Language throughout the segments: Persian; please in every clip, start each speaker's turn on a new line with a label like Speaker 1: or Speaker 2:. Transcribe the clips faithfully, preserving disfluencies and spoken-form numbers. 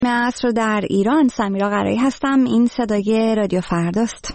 Speaker 1: عصر در ایران. سمیرا قرایی هستم. این صدای رادیو فرداست.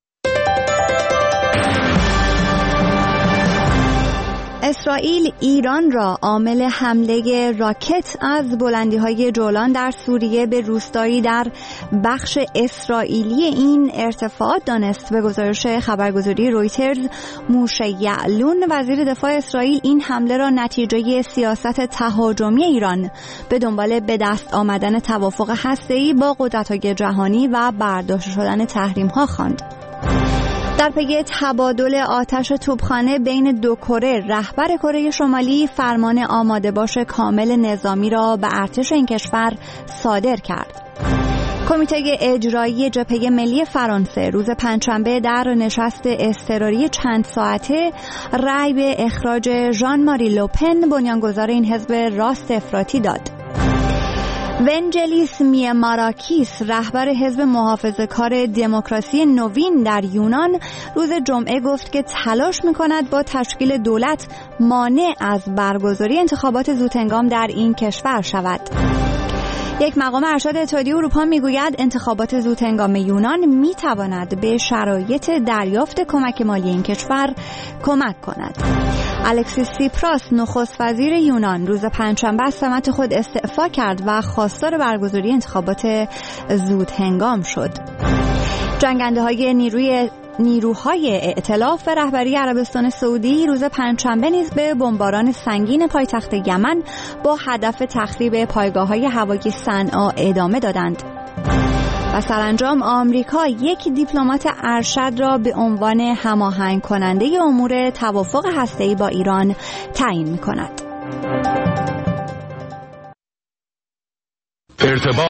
Speaker 1: اسرائیل ایران را عامل حمله راکت از بلندی‌های جولان در سوریه به روستایی در بخش اسرائیلی این ارتفاعات دانست. به گزارش خبرگزاری رویترز، موشه یعلون وزیر دفاع اسرائیل این حمله را نتیجه سیاست تهاجمی ایران به دنبال به دست آمدن توافق هسته‌ای با قدرت‌های جهانی و برداشته شدن تحریم‌ها خواند. در پی تبادل آتش توپخانه بین دو کره، رهبر کره شمالی فرمان آماده باش کامل نظامی را به ارتش این کشور صادر کرد. کمیته اجرایی جبهه ملی فرانسه روز پنجشنبه در نشست اضطراری چند ساعته رأی به اخراج ژان ماری لوپن، بنیانگذار این حزب راست افراطی داد. ونجلیس میماراکیس، رهبر حزب محافظه‌کار دموکراسی نوین در یونان، روز جمعه گفت که تلاش می‌کند با تشکیل دولت مانع از برگزاری انتخابات زودهنگام در این کشور شود. یک مقام ارشد اتحادیه اروپا میگوید انتخابات زودهنگام یونان میتواند به شرایط دریافت کمک مالی این کشور کمک کند. الکسیس سیپراس، نخست وزیر یونان، روز پنجشنبه از سمت خود استعفا کرد و خواستار برگزاری انتخابات زودهنگام شد. جنگنده‌های نیروی نیروهای ائتلاف به رهبری عربستان سعودی روز پنجشنبه نیز به بمباران سنگین پایتخت یمن با هدف تخریب پایگاه‌های هوایی صنعا ادامه دادند. و سرانجام آمریکا یک دیپلمات ارشد را به عنوان هماهنگ کننده امور توافق هسته‌ای با ایران تعیین می‌کند.